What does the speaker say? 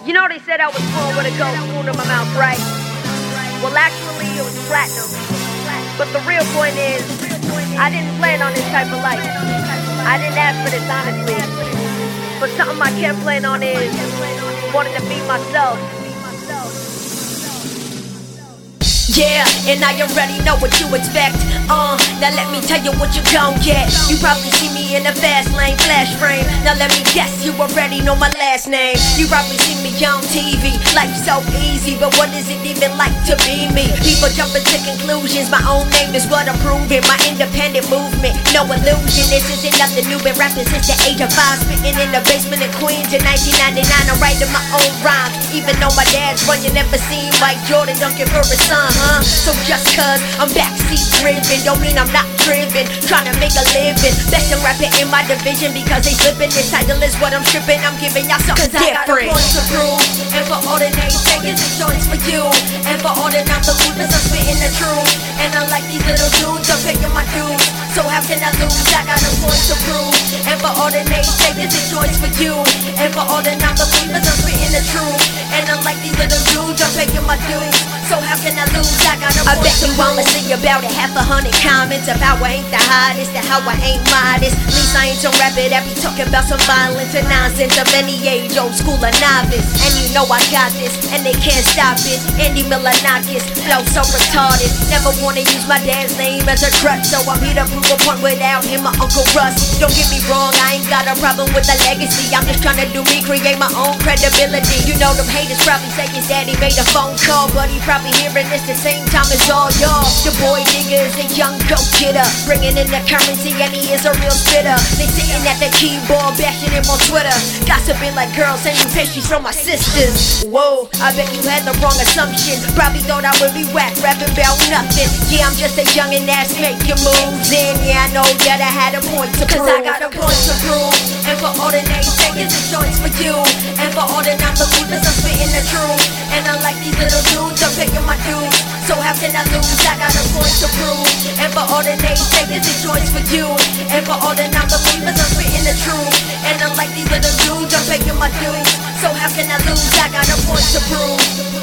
You know they said I was born with a gold spoon in my mouth, right? Well, actually, it was platinum. But the real point is, I didn't plan on this type of life. I didn't ask for this, honestly. But something I kept playing on is wanting to be myself. Yeah, and I already know what you expect. Now let me tell you what you gon' get. You probably see me in a fast lane, flash frame. Now let me guess, you already know my last name. You probably see me on TV, life's so easy, but what is it even like to be me? People jumping to conclusions, my own name is what I'm proving. My independent movement, no illusion. This isn't nothing new, been rapping since the age of 5. Spitting in the basement of Queens in 1999. I'm writing my own rhymes, even though my dad's run, you never seen Mike Jordan dunking for his son, huh? So just cause I'm backseat driven don't mean I'm not driven, trying to make a living. Best in rapping in my division because they flipping. This title is what I'm stripping, I'm giving y'all something different. I got a point to prove, and for all the naysayers, this joint's for you. And for all the non-believers, I'm spitting the truth. And unlike these little dudes, I'm paying my dues. So how can I lose? I got a point to prove. And for all the naysayers, this joint's for you. And for all the non-believers, I'm spitting the truth. And unlike these little dudes, I'm paying my dues. So how can I lose? I bet you wanna see about it, 500 comments of how I ain't the hottest and how I ain't modest. At least I ain't some rapper that be talking about some violence and nonsense of any age, old school or novice. And you know I got this, and they can't stop it. Andy Milonakis, flow so retarded. Never wanna use my dad's name as a crutch, so I'm here to prove a point without him, my Uncle Russ. Don't get me wrong, I ain't got a problem with the legacy. I'm just trying to do me, create my own credibility. You know them haters probably say his daddy made a phone call, but he probably hearing this the same time as all y'all. The boy nigga is a young go-getter, bringing in the currency and he is a real spitter. They sitting at the keyboard, bashing him on Twitter, gossiping like girls sending pastries from my sisters. Whoa, I bet you had the wrong assumption. Probably thought I would be whack, rapping about nothing. Yeah, I'm just a youngin' that's making moves. And yeah, I know that I had a point to prove. Cause I got a point to prove. And for all the naysayers, this joint's for you. And for all the non-believers, I'm spitting the truth. And unlike these little dudes, I'm picking my dues. So how can I lose? I got a point to prove. And for all the naysayers, this joint's for you. And for all the non-believers, I'm spitting the truth. And unlike these little dudes, I'm paying my dues. So how can I lose? I got a point to prove.